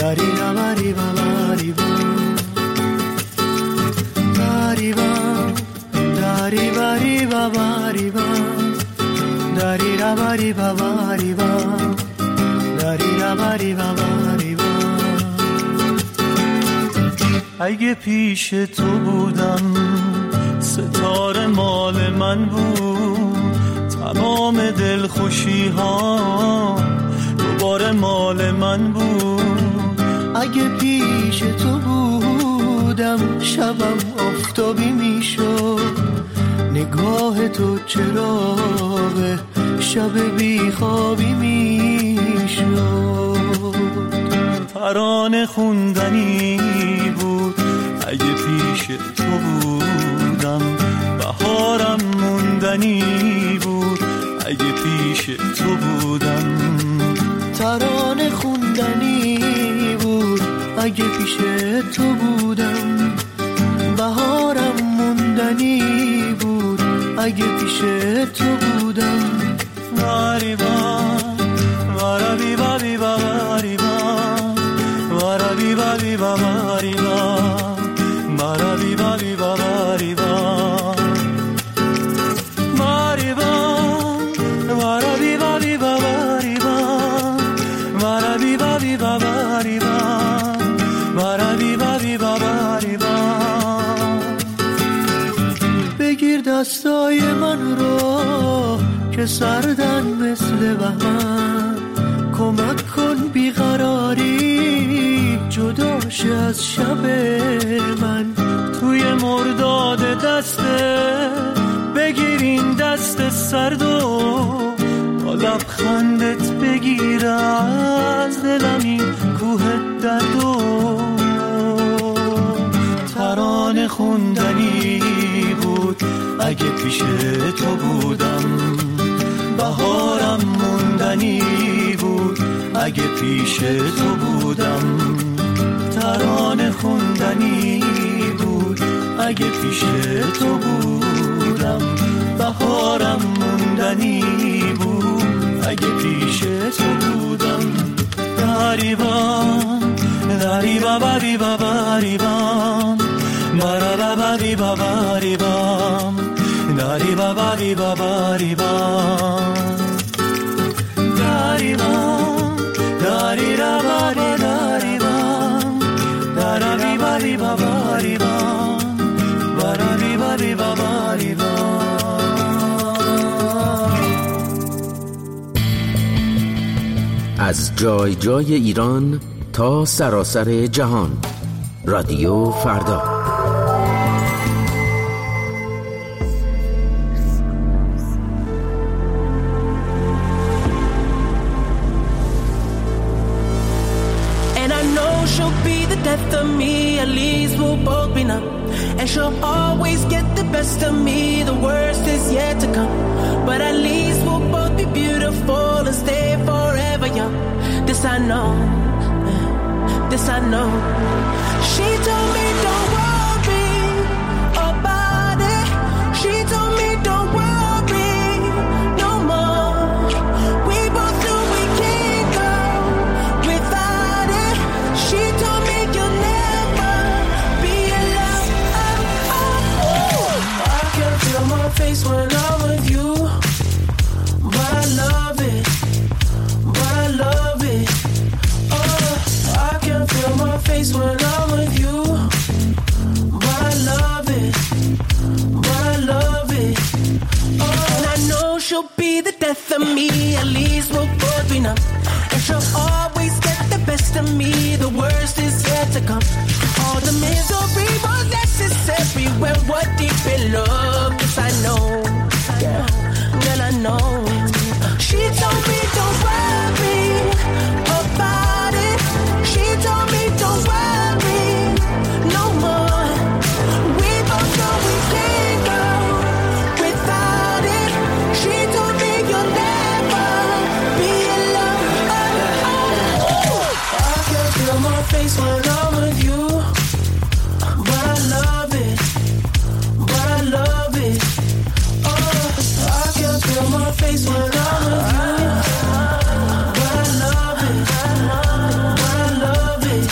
اگه پیش تو بودم ستاره مال من بود، تمام دلخوشی ها دوباره مال من بود. اگه پیش تو بودم شبم آفتابی میشد، نگاه تو چراغ شب بیخوابی میشد. ترانه خوندنی بود اگه پیش تو بودم، بهارم موندنی بود اگه پیش تو بودم. ترانه خوندنی بود اگه پیش تو بودم، بهارم موندنی بود اگه پیش تو بودم. واریبا وارابی بابی واریبا وارابی بابی واریبا وارابی بابی واریبا واریبا وارابی بابی واریبا وارابی بابی واریبا وارابی بابی واریبا. بگیر دستای من رو که سردن مثل بهمن، کمک کن بیقراری جداش از شب من. توی مرداد دسته بگیر این دست سرد و با لبخندت بگیر از دلم این کوه درد و ترانه خوندنی بود اگه پیش تو بودم، بهارم موندنی بود اگه پیش تو بودم. ترانه خوندنی بود اگه پیش تو بودم، بهارم موندنی بود اگه پیش تو بودم. داریبان داریبا باریبا باریبان بارا باریبا باریبان داریبا باریبا باریبان داریبان داریرا باری داریبان دارابی باریبا باریبان بارابی باریبا باریبان. از جای جای ایران تا سراسر جهان، رادیو فردا. Death of me, at least we'll both be numb. And she'll always get the best of me, the worst is yet to come. But at least we'll both be beautiful and stay forever young. This I know, this I know. She told me don't worry about it. She told me don't worry no more. We both knew we can't go without it. She told me you'll never be alone. I can feel my face when I'm with you, but I love it, but I love it. Oh, I can feel my face when I'm with you, but I love it, but I love it. Oh, and I know she'll be the death of me, at least we'll both be numb. And she'll always get the best of me, the worst is yet to come. All the misery was necessary when we're deep in love. Yes, I know, yeah, girl, I know. She told me don't worry about it. She told me don't worry no more. We both know we can't go without it. She told me you'll never be alone. I can feel my face when I'm with you, but I love it, but I love it. Oh, I can feel my face when I'm with you, but I love it, but I love it.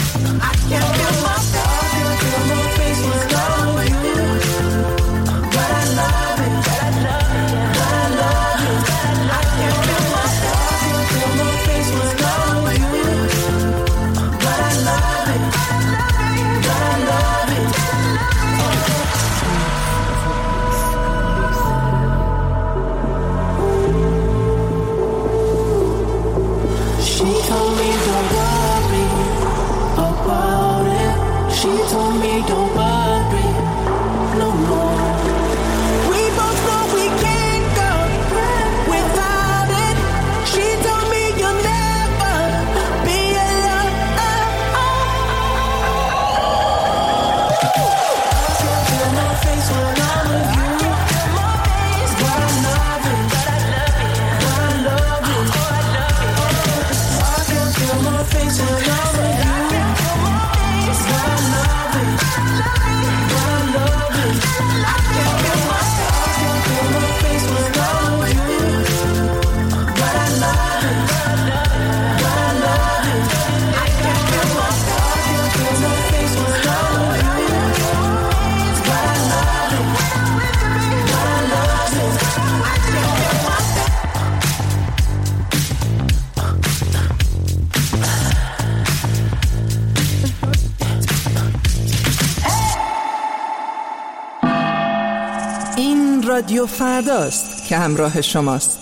رادیو فرداست که همراه شماست.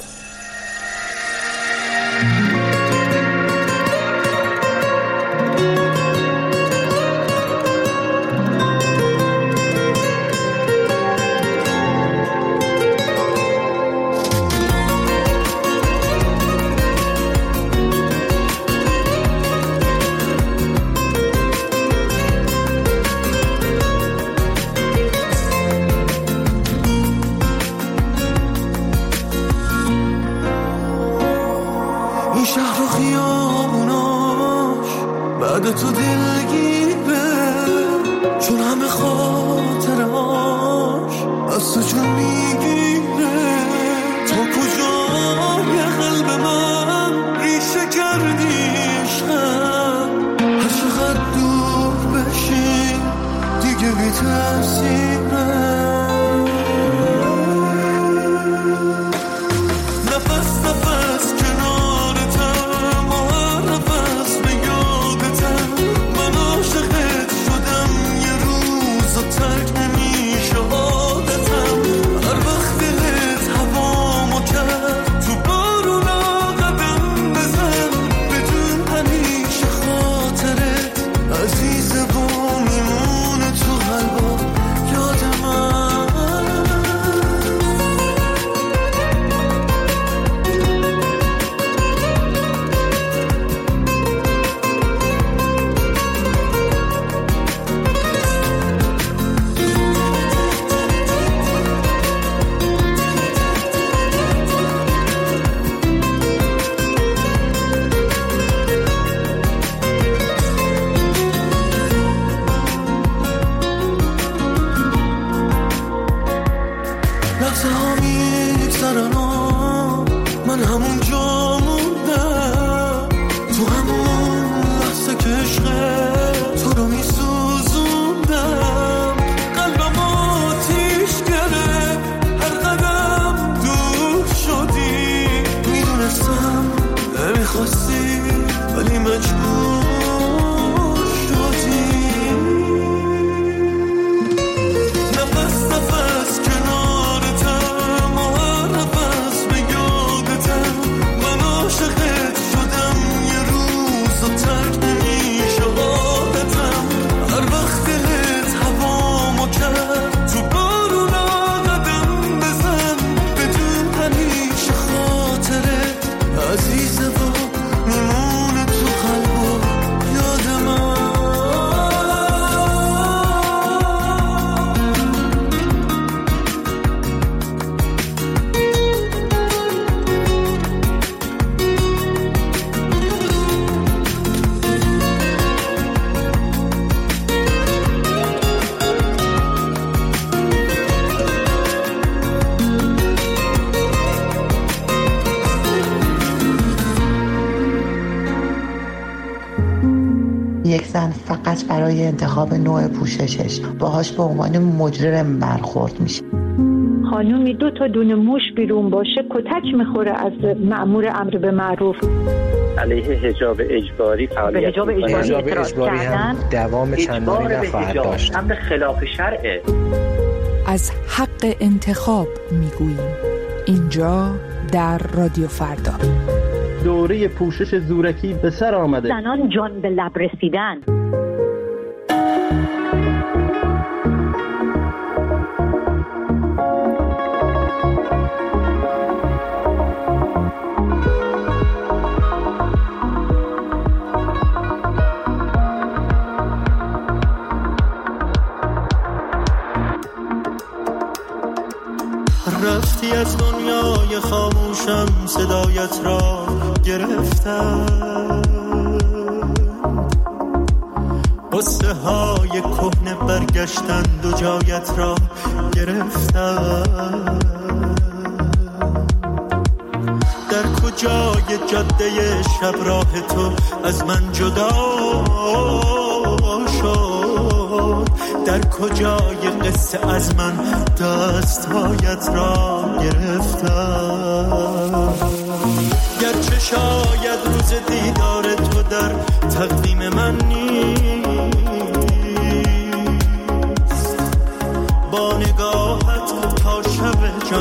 یک زن فقط برای انتخاب نوع پوششش باهاش به عنوان مجرم برخورد میشه. خانومی 2 تا دونه موش بیرون باشه کتک میخوره از مأمور امر به معروف. علیه حجاب اجباری فعالیت حجاب اجباری هم دوام چندانی نخواهد داشت. امر خلاف شرعه. از حق انتخاب میگوییم اینجا در رادیو فردا. دوره پوشش زورکی به سر آمده. زنان جان به لب رسیدن. رفتی از دنیای خاموشم صدایت را گرفتم، قصه های کهنه برگشتند و جایت را گرفتم. در کجای جاده شب راه تو از من جدا شد، در کجای قصه از من دستهایت را گرفتم. گرچه شاید روز دیدار تو در تقدیم من نیست، با نگاهت تا شب جان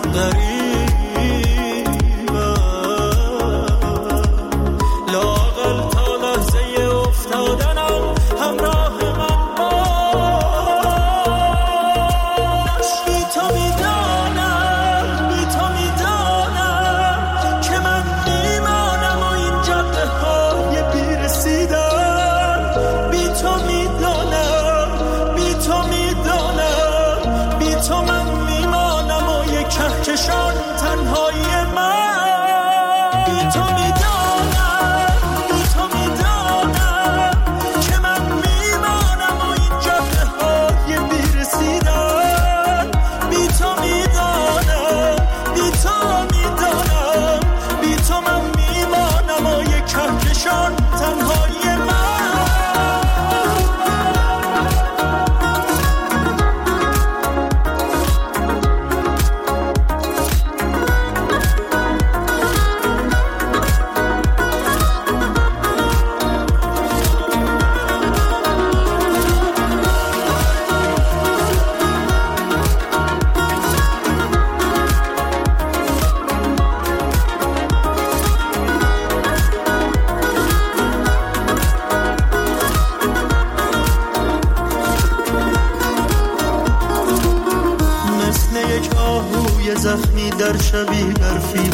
زخمی در شبی برفی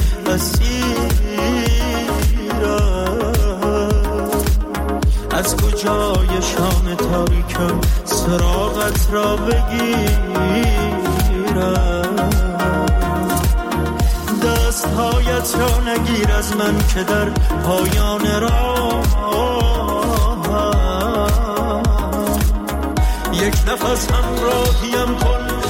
اسیرم، از کجای شام تاریکم سراغت را بگیرم، دستهایت را نگیر از من که در پایان راه یک نفس همراهیم کن